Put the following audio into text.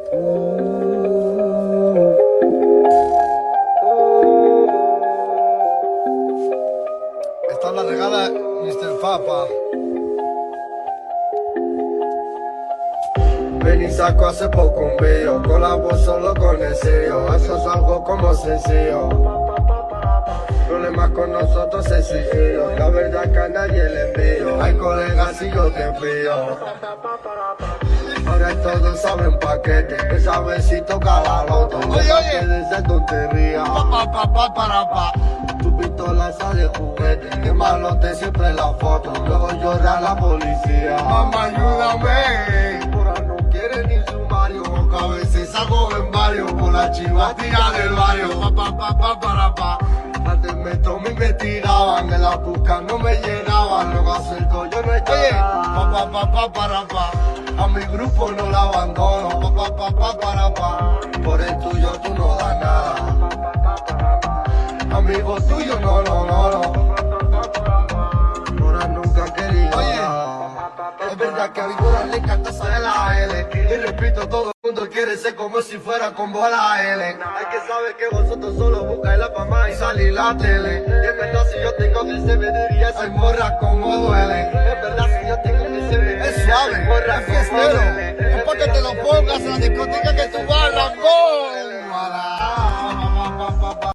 Esta es la regala Mr. Papa. Ven y saco hace poco un video, colabo solo con el sello, eso es algo como sencillo. Problemas con nosotros es suicidio, la verdad que a nadie le envío. Hay colegas y yo te pido. Ahora todos saben paquete, que saben si toca la loto. Oye. De esa tontería. Tu pistola sale juguete, que malote siempre la foto. Luego llora la policía. Mamá, ayúdame. Ahora no quiere ni sumario, a veces hago en varios por la chivatía del barrio. Antes me tomé y me tiraban, en la busca no me llegaban, luego acerco yo no estaba. A mi grupo no la abandono, por el tuyo tú no das nada. Amigo tuyo no. Ahora nunca quería. Es verdad que a Víctora le encanta saber la L. Y repito, todo el mundo quiere ser como si fuera con bola L. Hay que saber que vosotros solo buscáis la fama y salir la tele. Y es verdad, si yo tengo que se me diría, soy morra como duele. Es verdad, si yo tengo que se me Es suave, es fiestero. Es para que te lo pongas en la discoteca que tú vas,